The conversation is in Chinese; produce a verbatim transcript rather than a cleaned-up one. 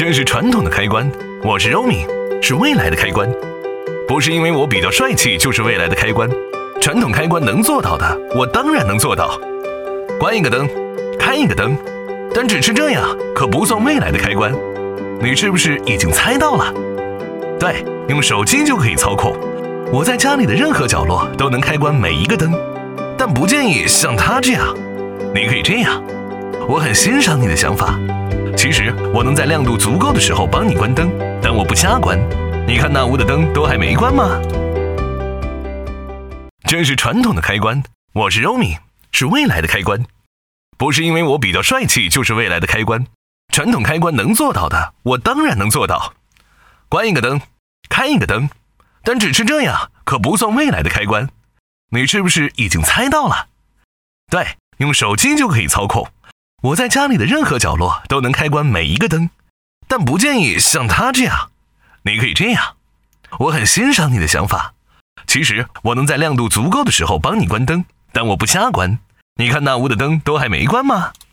这是传统的开关，我是 Romy， 是未来的开关。不是因为我比较帅气就是未来的开关，传统开关能做到的，我当然能做到。关一个灯，开一个灯，但只是这样可不算未来的开关。你是不是已经猜到了？对，用手机就可以操控。我在家里的任何角落都能开关每一个灯，但不建议像他这样。你可以这样，我很欣赏你的想法。其实我能在亮度足够的时候帮你关灯，但我不瞎关。你看那屋的灯都还没关吗？这是传统的开关，我是 Romy， 是未来的开关。不是因为我比较帅气就是未来的开关，传统开关能做到的，我当然能做到。关一个灯，开一个灯，但只是这样可不算未来的开关。你是不是已经猜到了？对，用手机就可以操控。我在家里的任何角落都能开关每一个灯，但不建议像他这样。你可以这样，我很欣赏你的想法。其实我能在亮度足够的时候帮你关灯，但我不瞎关。你看那屋的灯都还没关吗？